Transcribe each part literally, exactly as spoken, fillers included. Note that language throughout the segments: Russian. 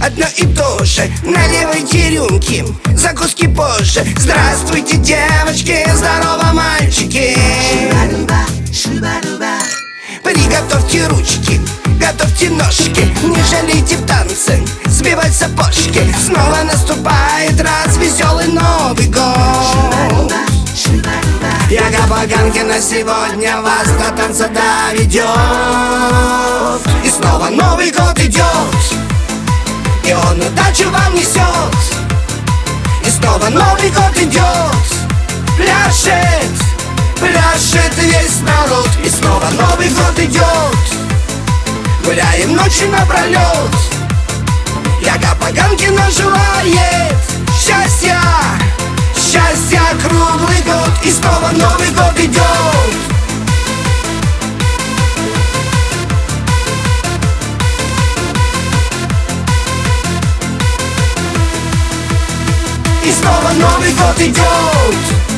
одно и то же. Наливайте рюмки, закуски позже. Здравствуйте, девочки, здорово, мальчики. Приготовьте ручки, готовьте ножки, не жалейте в танце сбивать сапожки. Снова наступает раз веселый Новый год. Яга Поганкина сегодня вас до танца доведет. И снова Новый год идет, и он удачу вам несет. И снова Новый год идет, пляшет, пляшет весь народ. И снова Новый год идет, гуляем ночью напролет. Яга Поганкина желает счастья, счастья круглый год. И снова Новый год идет. И снова Новый год идет.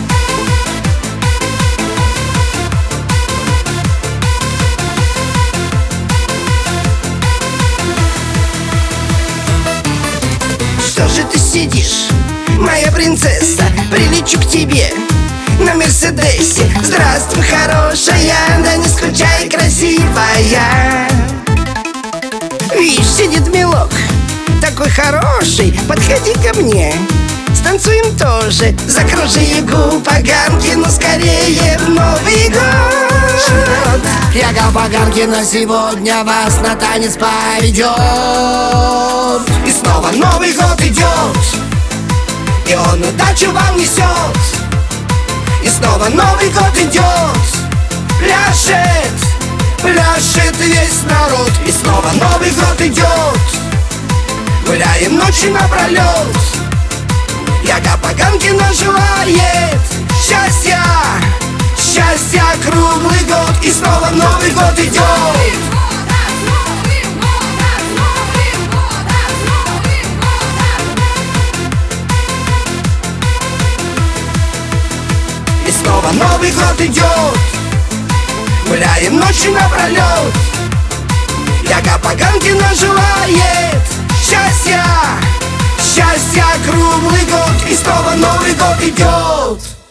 Что же ты сидишь, моя принцесса? Прилечу к тебе на Мерседесе. Здравствуй, хорошая, да не скучай, красивая. Видишь, сидит милок, такой хороший, подходи ко мне, станцуем тоже. Закружи Ягу Поганкину скорее в Новый год. Яга Поганкина сегодня вас на танец поведет. И снова Новый год идет, и он удачу вам несет. И снова Новый год идет, пляшет, пляшет весь народ. И снова Новый год идет, гуляем ночью напролет. Яга Поганкина желает счастья, счастья круглый год. И снова Новый год идет. И снова Новый год идет, гуляем ночью напролет. Яга Поганкина желает счастья, счастья круглый год. И снова Новый год идет.